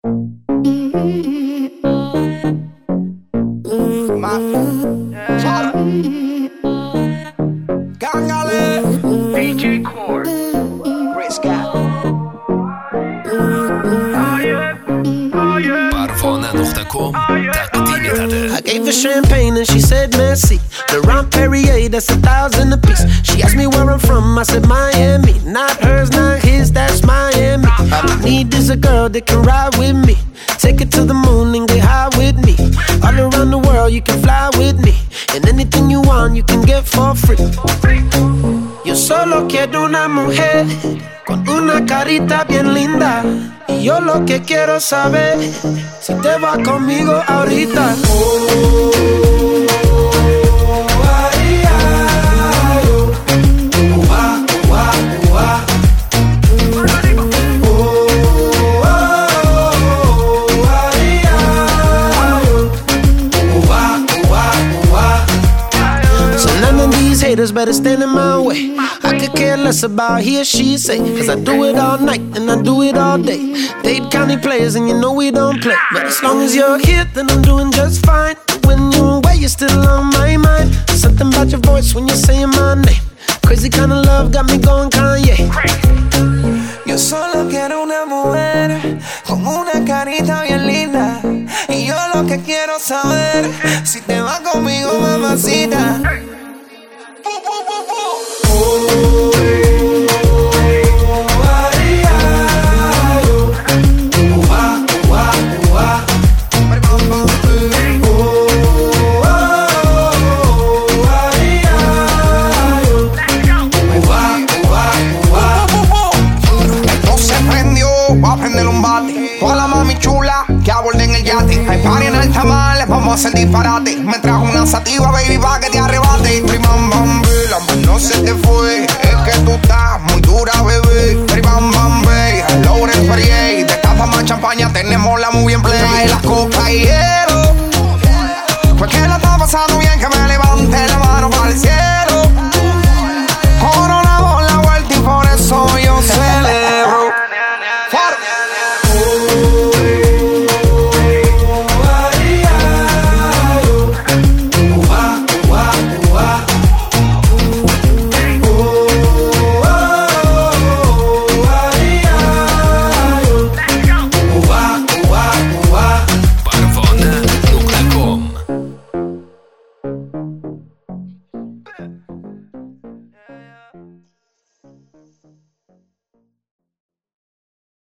DJ Core, Chris Scott. Parvana.com تقدیم داده. I gave her champagne and she said merci. Laurent Perrier, that's 1,000 a piece. She asked me where I'm from, I said Miami. Not hers, not his, that's Miami. All I need is a girl that can ride with me. Take it to the moon and get high with me. All around the world you can fly with me. And anything you want you can get for free. Yo solo quiero una mujer con una carita bien linda. Y yo lo que quiero saber si te vas conmigo ahorita. Haters better stand in my way. I could care less about he or she say, cause I do it all night and I do it all day. Dade County players and you know we don't play. But as long as you're here then I'm doing just fine. When you're away you're still on my mind. Something about your voice when you're saying my name. Crazy kind of love got me going Kanye. Yo solo quiero una mujer con una carita bien linda. Y yo lo que quiero saber si te vas conmigo, mamacita. Hola mami chula, que aborden el yate. Hay party en alta mar, les vamos a hacer disparate. Me trajo una sativa, baby, pa' que te arrebate. Primam bam, la no se te fue. Es que tú estás muy dura, bebé. Primam